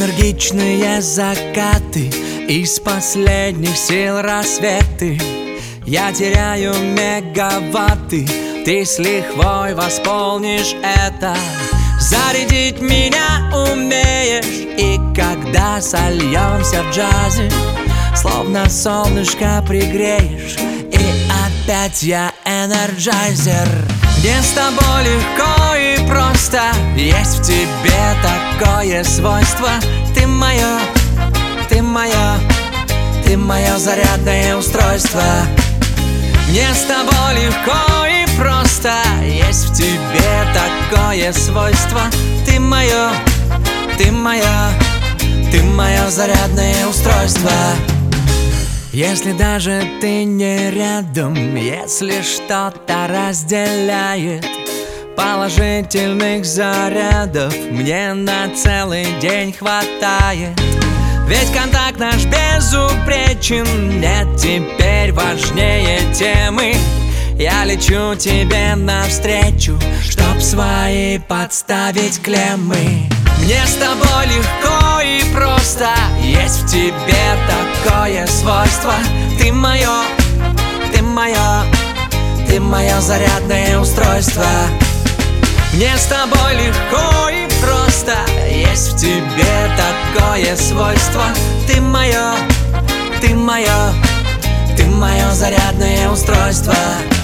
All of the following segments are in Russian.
Энергичные закаты, из последних сил рассветы. Я теряю мегаватты, ты с лихвой восполнишь это. Зарядить меня умеешь, и когда сольемся в джазе, словно солнышко пригреешь, и опять я энерджайзер. Мне с тобой легко и просто, есть в тебе такое свойство. Ты мое, ты мое, ты мое зарядное устройство. Мне с тобой легко и просто, есть в тебе такое свойство. Ты мое, ты мое, ты мое зарядное устройство. Если даже ты не рядом, если что-то разделяет, положительных зарядов мне на целый день хватает. Ведь контакт наш безупречен, нет теперь важнее темы. Я лечу тебе навстречу, чтоб свои подставить клеммы. Мне с тобой легко и просто, есть в тебе такое свойство. Ты мое, ты мое, ты мое зарядное устройство. Мне с тобой легко и просто, есть в тебе такое свойство. Ты мое, ты мое, ты мое зарядное устройство.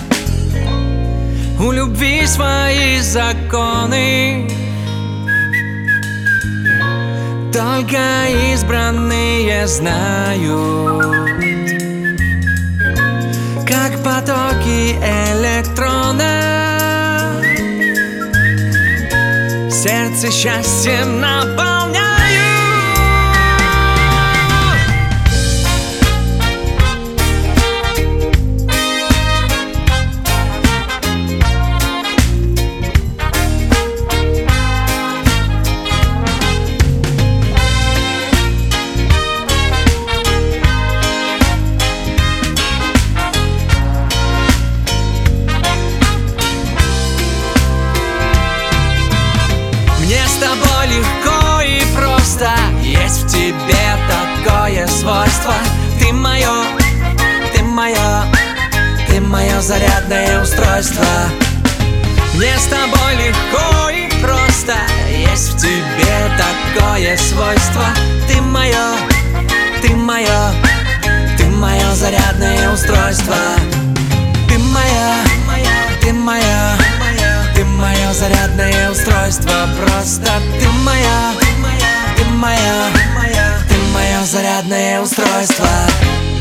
У любви свои законы, только избранные знают, как потоки электрона сердце счастье наполняют. Мне с тобой легко и просто, есть в тебе такое свойство. Ты мое, ты мое, ты мое зарядное устройство. Мне с тобой легко и просто, есть в тебе такое свойство. Ты мое, ты мое, ты мое зарядное устройство. Ты моя, ты моя, ты мое зарядное устройство. Просто ты моя, ты моя, ты мое зарядное устройство.